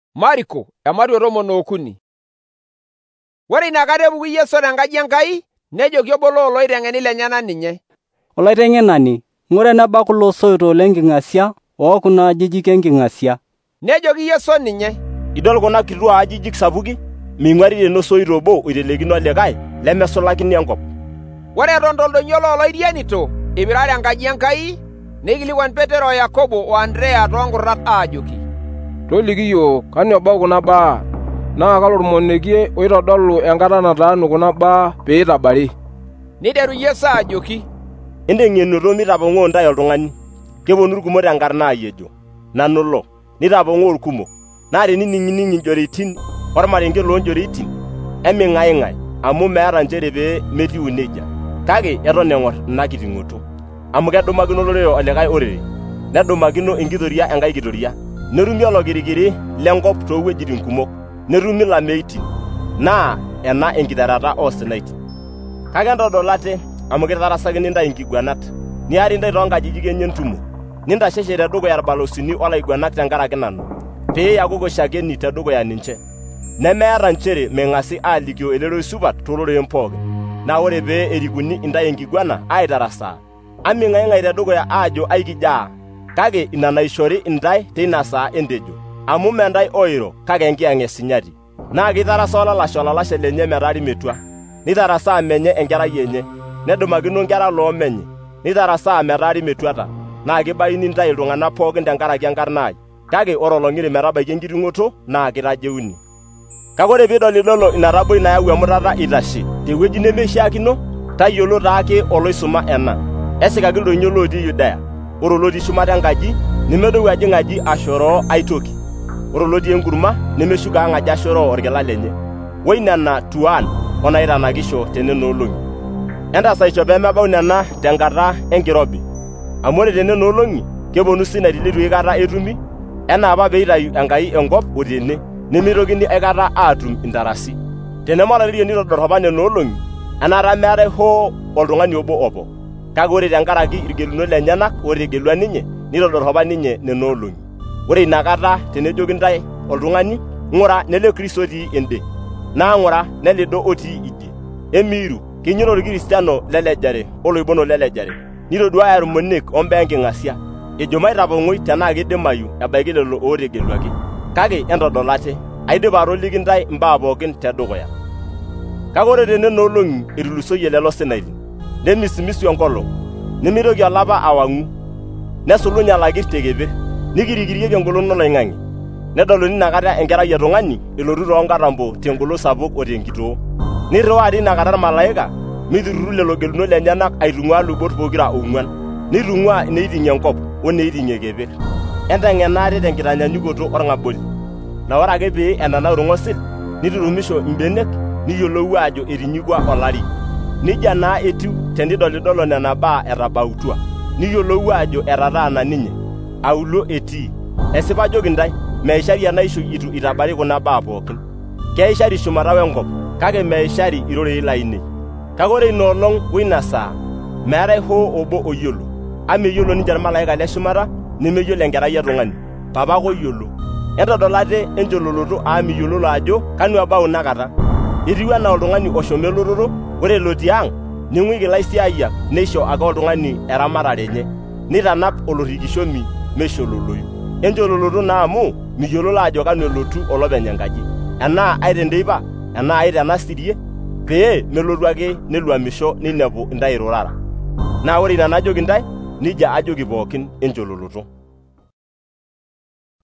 Mariko ematua 13. Ore inakata epuku Yesu tenkaji Enkai, nejoki obo looloiteng'eni lenyenak ninye, Olaiteng'enani, ng'ura eneba kulo soito lenking'asia okuna ajijik enking'asia. Nejoki Yesu ninye, idol kuna kituaa ajijik sapuki, ming'uari tene osoit obo oitelekino likae lemesulakini enkop. Ore eton toldonyo looloirienito ipirare enkaji Enkai, neikilikuan Petero o Yakobo o Andrea toonkurrat aajoki, toliki iyiok kanu ebau kuna baa, naa kalo ormonekie oitodolu enkata nataanu kuna baa peitabari. Niteru Yesu aajoki, Enteng'enoto mitapong'oo ntae oltung'ani, keponu irkumok tenkarna ai ejo, nanu lo, nitapong'oo irkumok. Naa tenining'ining' injoritin ormarenke loonjoritin, eming'aing'ai amu meeta nchere pee metiu nejia, kake eton eng'or ina kiting'oto. Amu kedumakino olorere olikae orere, nedumakino enkitoria enkae kitoria, netumi olokirikiri lenkop toowuejitin kumok, netumi ilameitin, naa ena enkiterata oosinaitin. Kake entodol ate amu kitarasakini ntae inkiguanat, niari ntae toonkajijik enye entumo, nintasheshe tedukuya irbalosini olaiguanak tenkaraki nanu, pee iyakuku shakeni tedukuya ninche. Nemeeta nchere meng'asi aalikio eleloi supat tooloreren pookin. Naa ore pee erikuni intae enkiguana aitarasaa, aming'aing'ai tedukuya aajo aikijaa, kake ina naishori intae teina saa entejo, amu mentae oiro kake enkiyang' esinyati. Naa kitarasaa olalashe olalashe lenye metaari metua, nitarasaa menye enkerai enye, nedumakino nkera loomenye, nitarasaa metaari metuata. Naa kibaini ntae iltung'anak pookin tenkaraki enkarna ai, kake ore olong'iri metabaiki enkiting'oto naa kitajeuni. Kake ore piidolidolo ina taboi nayau emutata itashe tewueji nemeishaakino, tayiolo taake oloisuma ena, esikaki ildonyo lotii Yudea, ore olotii shumata enkaji nemedou ajing' aji ashoroo aitoki, ore olotii enkurma nemeshuko ang' aji ashoroo orkila lenye, woi nena tuan onaitanakisho tenena olong'i. Entasaisho peemebau nena tenkata enkirobi, amu ore tenena olong'i keponu sinaiti litu aikata etumi, enaa apa peitayu Enkai enkop otene, nemeitokini aikata aatum intarasi. Tenemalario nitodorr apa nena olong'i, enaata meetai hoo oltung'ani obo opo, kake ore tenkaraki irgelunot lenyenak otegelua ninye, nitodorr apa ninye nena olong'i. Ore inakata tenejoki ntae oltung'ani, ng'ura nele Kristo otii ende, naa ng'ura nelido otii idie, emiiru kinyoro irkristiano lelejare oloibono lelejare, nitoduaya irmonek ombaa enking'asia, ejo maitapong'oi tenaa kidimayu ebaiki lelo ootegeluaki. Kake entodol ate, aidipa atoliki ntae mbaa pookin tedukuya. Kake ore tenena olong'i etulusoyie lelo sinaitin, nemisimisiu enkolong', nemitoki olapa awang'u, nesulunye alakirr tekeper, nikirikirieki engolon oloing'ang'e, nedoluni inakata enkerai etung'ani elotu toonkatambo tengolon sapuk o tenkitoo. Nirriwaa tinakata irmalaika miturruru lelo gelunot lenyenak aitung'uaa lubot pokira ong'uan, nitung'uaa ineiting'ie enkop oneiting'ie keper. Enteng'ena ate tenkitanyanyukoto orng'aboli, naa ore ake pee enanau irng'osil, niturumisho imbenek, niyiolou ajo etinyikua olari. Nija naa etiu tenidolidolo nena baa etabautua, niyiolou ajo etataana ninye, aulo etii. Esipa ajoki ntae, meishari enaisho itu itabari kuna baa pookin. Keishari shumata wenkop, kake meishari irorei lainei. Kake ore ina olong' woina saa, meetai hoo obo oyiolo, ameyiolo ninche irmalaika leshumata, nemeyiolo enkerai etung'ani, Papa ake oyiolo. Entodol ate enchololoto miyiololo ajo kanu ebau inakata. Etiu enaa oltung'ani oshomo elototo, ore elotii ang', ning'uiki ilaisiayiak neisho ake oltung'ani eramatare enye, nitanap olorrikishomi meishololoyu. Enchololoto naa amu miyiololo ajo kanu elotu olopeny enkaji, enaa ai tenteipa, enaa ai tenasirie, pee melotu ake neluamisho ninepu intae irurara. Naa ore ina najoki ntae, nija ajoki pookin enchololoto.